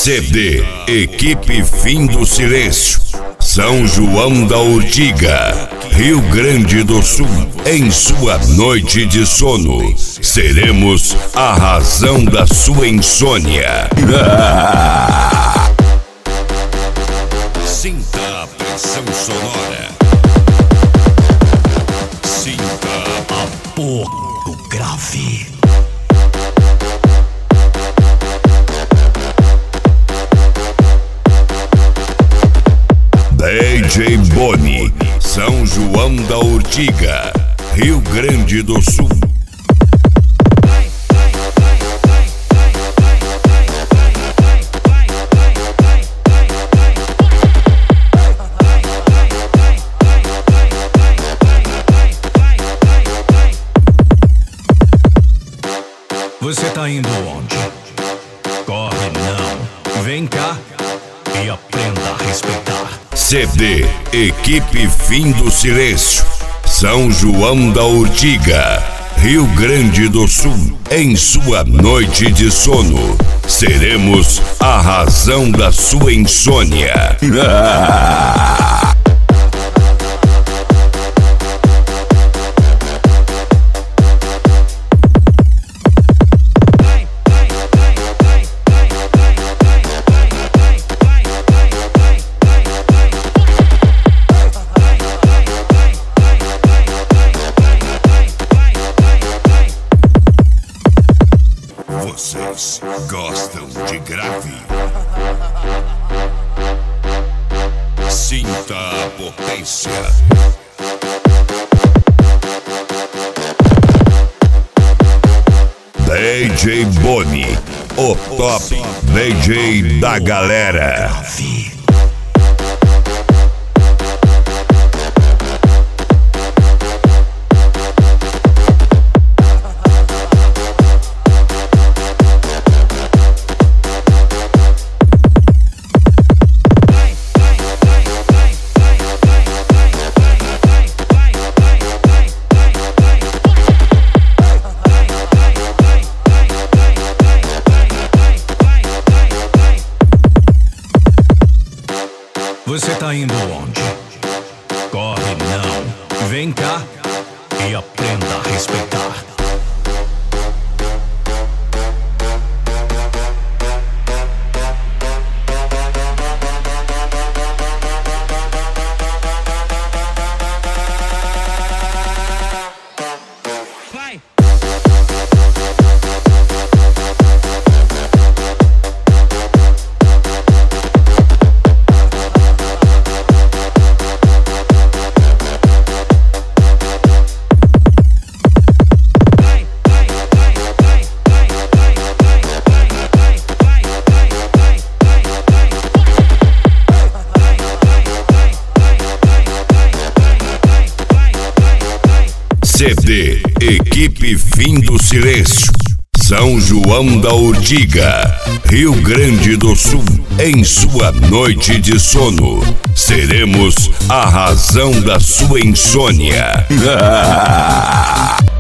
CD Equipe Fim do Silêncio, São João da Urtiga, Rio Grande do Sul. Em sua noite de sono, seremos a razão da sua insônia. Sinta a pressão sonora. Sinta a porra do grave. DJ Boni, São João da Urtiga, Rio Grande do Sul. Você tá indo onde? Corre não, vem cá e aprenda a respeitar. CD Equipe Fim do Silêncio, São João da Urtiga, Rio Grande do Sul. Em sua noite de sono, seremos a razão da sua insônia. Vocês gostam de grave? Sinta a potência. DJ Boni, o top DJ da galera. Você tá indo onde? Corre não, vem cá e aprenda a respeitar. CD Equipe Fim do Silêncio, São João da Urtiga, Rio Grande do Sul. Em sua noite de sono, seremos a razão da sua insônia.